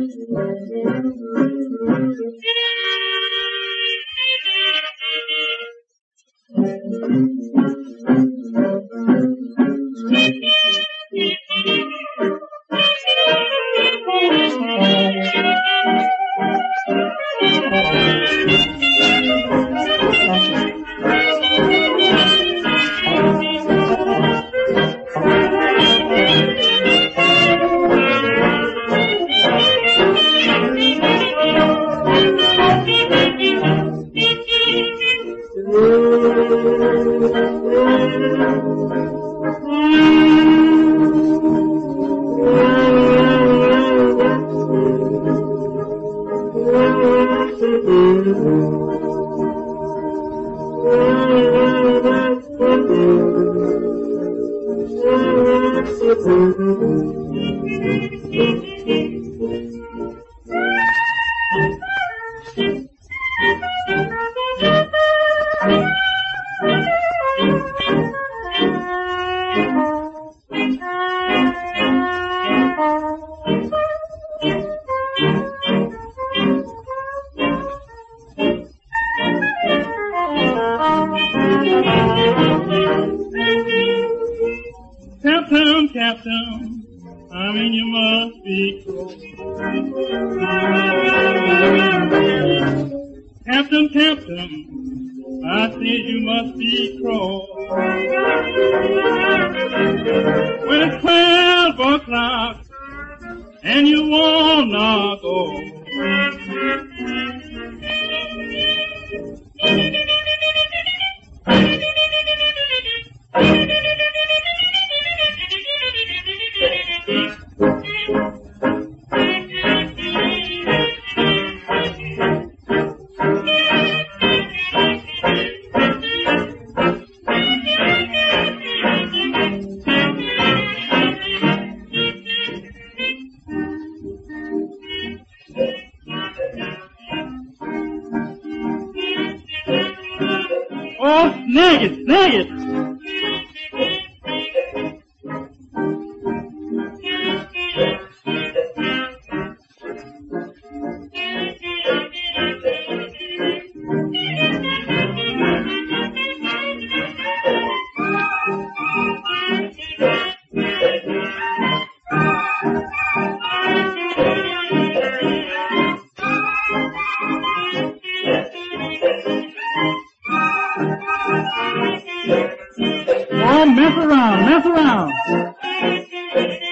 Captain, Captain, I mean you must be cruel. Captain, Captain, I said you must be cruel. When it's 12 o'clock and you wanna go. Oh, snag it, snag it! Oh, mess around, mess around.